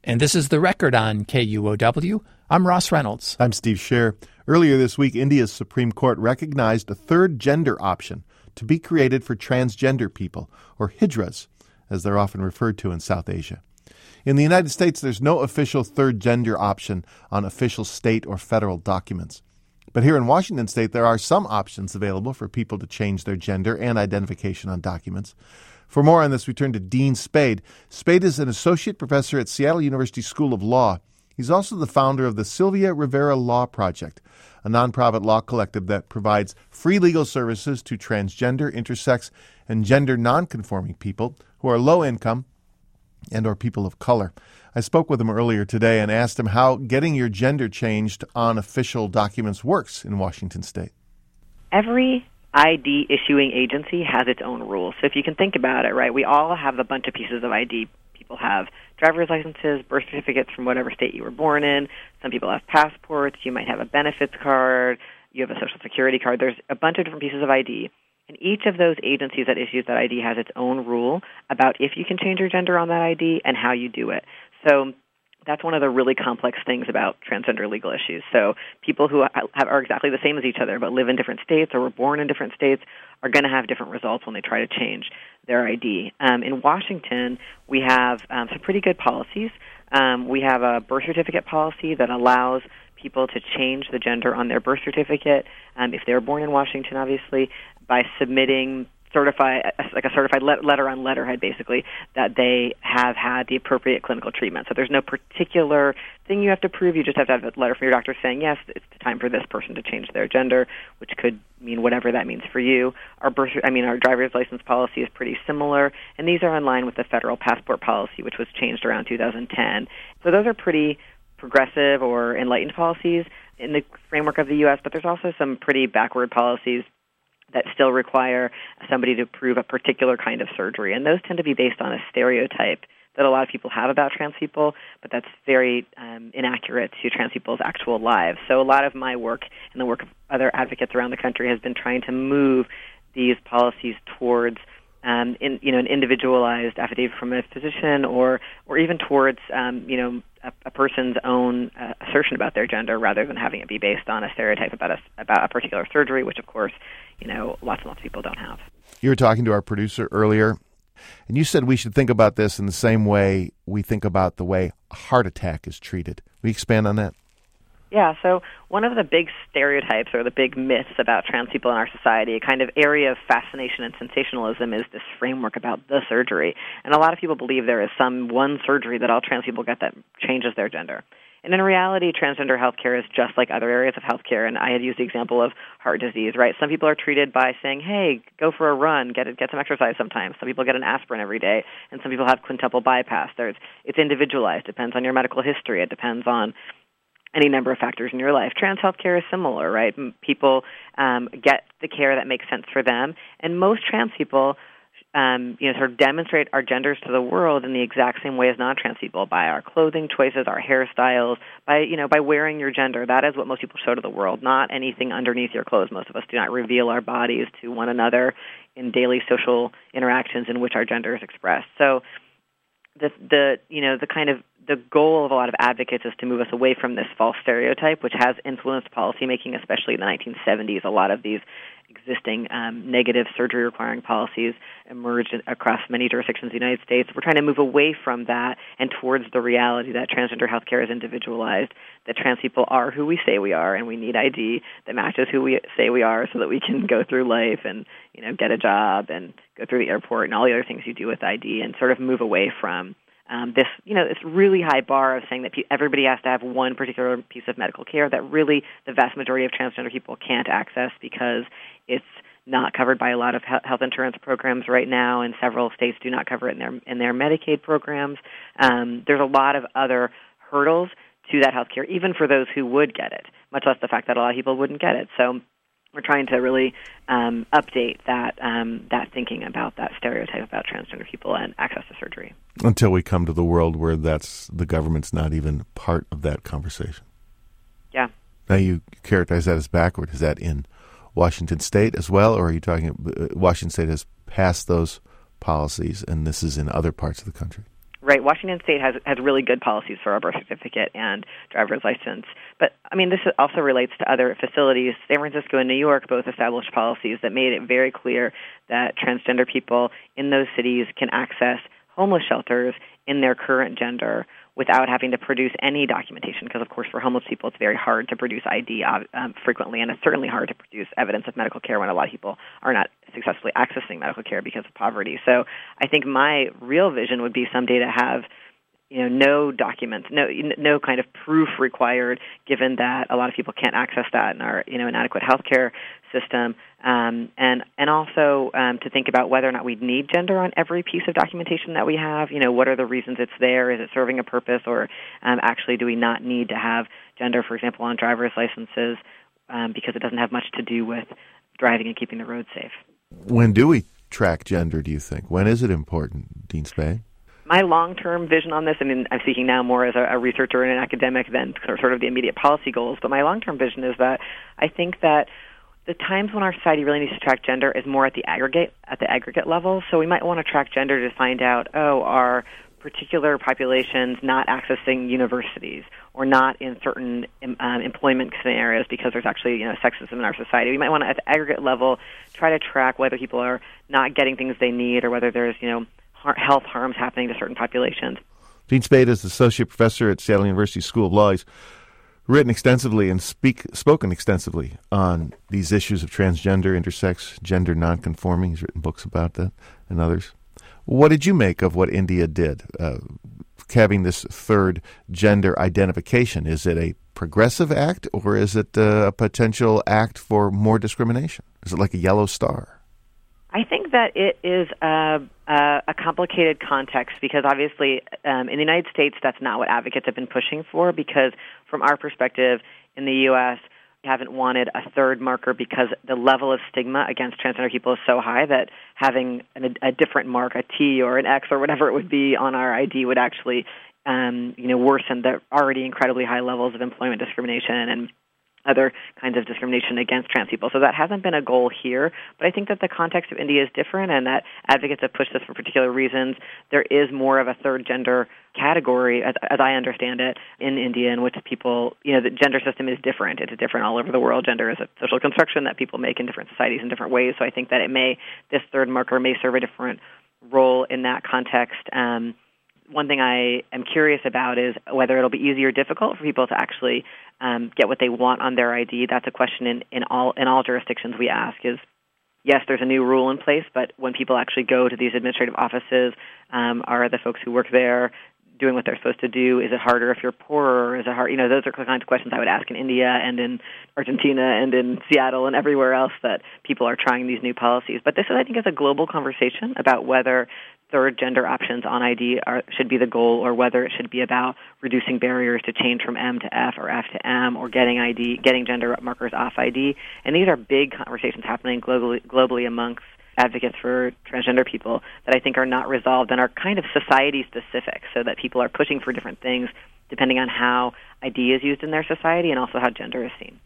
And this is The Record on KUOW. I'm Ross Reynolds. I'm Steve Scher. Earlier this week, India's Supreme Court recognized a third gender option to be created for transgender people, or hijras, as they're often referred to in South Asia. In the United States, there's no official third gender option on official state or federal documents. But here in Washington State, there are some options available for people to change their gender and identification on documents. For more on this, we turn to Dean Spade. Spade is an associate professor at Seattle University School of Law. He's also the founder of the Sylvia Rivera Law Project, a nonprofit law collective that provides free legal services to transgender, intersex, and gender nonconforming people who are low income and or people of color. I spoke with him earlier today and asked him how getting your gender changed on official documents works in Washington State. Every ID issuing agency has its own rules. So if you can think about it, right, we all have a bunch of pieces of ID. People have driver's licenses, birth certificates from whatever state you were born in. Some people have passports. You might have a benefits card. You have a Social Security card. There's a bunch of different pieces of ID. And each of those agencies that issues that ID has its own rule about if you can change your gender on that ID and how you do it. So that's one of the really complex things about transgender legal issues. So people who are exactly the same as each other but live in different states or were born in different states are going to have different results when they try to change their ID. In Washington, we have some pretty good policies. We have a birth certificate policy that allows people to change the gender on their birth certificate, if they were born in Washington, obviously, by submitting a certified letter on letterhead, basically, that they have had the appropriate clinical treatment. So there's no particular thing you have to prove. You just have to have a letter from your doctor saying, yes, it's time for this person to change their gender, which could mean whatever that means for you. Our driver's license policy is pretty similar, and these are in line with the federal passport policy, which was changed around 2010. So those are pretty progressive or enlightened policies in the framework of the U.S., but there's also some pretty backward policies that still require somebody to prove a particular kind of surgery. And those tend to be based on a stereotype that a lot of people have about trans people, but that's very inaccurate to trans people's actual lives. So a lot of my work and the work of other advocates around the country has been trying to move these policies towards an individualized affidavit from a physician or even towards a person's own assertion about their gender rather than having it be based on a stereotype about a particular surgery, which, of course, lots and lots of people don't have. You were talking to our producer earlier, and you said we should think about this in the same way we think about the way a heart attack is treated. Will you expand on that? Yeah, so one of the big stereotypes or the big myths about trans people in our society, a kind of area of fascination and sensationalism, is this framework about the surgery. And a lot of people believe there is some one surgery that all trans people get that changes their gender. And in reality, transgender healthcare is just like other areas of healthcare. And I had used the example of heart disease, right? Some people are treated by saying, hey, go for a run, get some exercise sometimes. Some people get an aspirin every day, and some people have quintuple bypass. It's individualized. It depends on your medical history. It depends on any number of factors in your life. Trans healthcare is similar, right? People get the care that makes sense for them. And most trans people sort of demonstrate our genders to the world in the exact same way as non-trans people, by our clothing choices, our hairstyles, by wearing your gender. That is what most people show to the world, not anything underneath your clothes. Most of us do not reveal our bodies to one another in daily social interactions in which our gender is expressed. So the goal of a lot of advocates is to move us away from this false stereotype, which has influenced policymaking, especially in the 1970s. A lot of these existing negative surgery-requiring policies emerged across many jurisdictions of the United States. We're trying to move away from that and towards the reality that transgender healthcare is individualized, that trans people are who we say we are, and we need ID that matches who we say we are so that we can go through life and get a job and go through the airport and all the other things you do with ID, and sort of move away from this really high bar of saying that everybody has to have one particular piece of medical care that really the vast majority of transgender people can't access because it's not covered by a lot of health insurance programs right now, and several states do not cover it in their Medicaid programs. There's a lot of other hurdles to that health care, even for those who would get it, much less the fact that a lot of people wouldn't get it. So we're trying to really update that thinking about that stereotype about transgender people and access to surgery. Until we come to the world where the government's not even part of that conversation. Yeah. Now you characterize that as backward. Is that in Washington State as well, or are you talking Washington State has passed those policies and this is in other parts of the country? right? Washington State has really good policies for our birth certificate and driver's license. But, I mean, this also relates to other facilities. San Francisco and New York both established policies that made it very clear that transgender people in those cities can access homeless shelters in their current gender without having to produce any documentation, because, of course, for homeless people, it's very hard to produce ID frequently, and it's certainly hard to produce evidence of medical care when a lot of people are not successfully accessing medical care because of poverty. So I think my real vision would be someday to have no documents, no kind of proof required, given that a lot of people can't access that in our inadequate healthcare system, and also to think about whether or not we need gender on every piece of documentation that we have. What are the reasons it's there? Is it serving a purpose, or actually do we not need to have gender, for example, on driver's licenses because it doesn't have much to do with driving and keeping the roads safe? When do we track gender, do you think? When is it important, Dean Spey? My long-term vision on this, I mean, I'm speaking now more as a researcher and an academic than sort of the immediate policy goals, but my long-term vision is that I think that the times when our society really needs to track gender is more at the aggregate level. So we might want to track gender to find out, are particular populations not accessing universities or not in certain employment scenarios because there's actually sexism in our society. We might want to, at the aggregate level, try to track whether people are not getting things they need or whether there's health harms happening to certain populations. Dean Spey is associate professor at Seattle University School of Law. He's written extensively and spoken extensively on these issues of transgender, intersex, gender nonconforming. He's written books about that and others. What did you make of what India did, having this third gender identification? Is it a progressive act, or is it a potential act for more discrimination? Is it like a yellow star? I think that it is a complicated context because obviously in the United States that's not what advocates have been pushing for, because from our perspective in the U.S. we haven't wanted a third marker because the level of stigma against transgender people is so high that having a different mark, a T or an X or whatever it would be on our ID would actually worsen the already incredibly high levels of employment discrimination and other kinds of discrimination against trans people. So that hasn't been a goal here, but I think that the context of India is different and that advocates have pushed this for particular reasons. There is more of a third gender category, as I understand it, in India, in which people, the gender system is different. It's different all over the world. Gender is a social construction that people make in different societies in different ways. So I think that this third marker may serve a different role in that context. One thing I am curious about is whether it'll be easy or difficult for people to actually get what they want on their ID. That's a question in all jurisdictions we ask is, yes, there's a new rule in place, but when people actually go to these administrative offices, are the folks who work there doing what they're supposed to do? Is it harder if you're poorer? Is it hard? Those are the kinds of questions I would ask in India and in Argentina and in Seattle and everywhere else that people are trying these new policies. But this, I think, is a global conversation about whether third gender options on ID should be the goal, or whether it should be about reducing barriers to change from M to F or F to M, or getting gender markers off ID. And these are big conversations happening globally amongst advocates for transgender people that I think are not resolved and are kind of society-specific, so that people are pushing for different things depending on how ID is used in their society and also how gender is seen.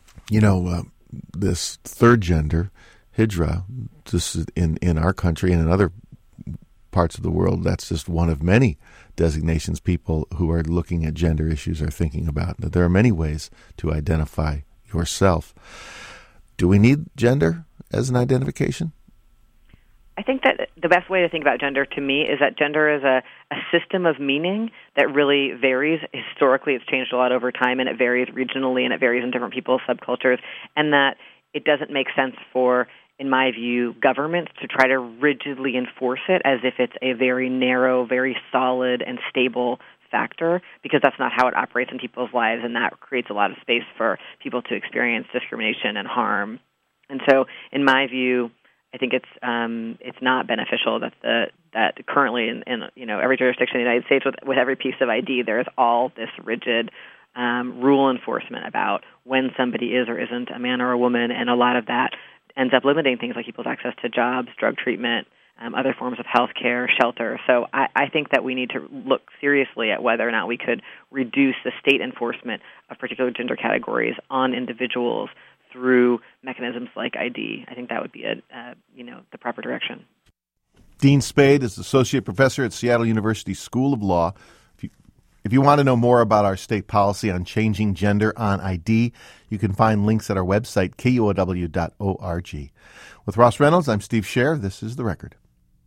This third gender, Hijra, this is in our country and in other parts of the world, that's just one of many designations people who are looking at gender issues are thinking about. There are many ways to identify yourself. Do we need gender as an identification? I think that the best way to think about gender to me is that gender is a system of meaning that really varies. Historically, it's changed a lot over time, and it varies regionally, and it varies in different people's subcultures, and that it doesn't make sense for, in my view, governments to try to rigidly enforce it as if it's a very narrow, very solid and stable factor, because that's not how it operates in people's lives, and that creates a lot of space for people to experience discrimination and harm. And so, in my view, I think it's not beneficial that currently in every jurisdiction in the United States with every piece of ID there is all this rigid rule enforcement about when somebody is or isn't a man or a woman, and a lot of that ends up limiting things like people's access to jobs, drug treatment, other forms of health care, shelter. So I think that we need to look seriously at whether or not we could reduce the state enforcement of particular gender categories on individuals through mechanisms like ID. I think that would be the proper direction. Dean Spade is Associate Professor at Seattle University School of Law. If you want to know more about our state policy on changing gender on ID, you can find links at our website, kuow.org. With Ross Reynolds, I'm Steve Scher. This is The Record.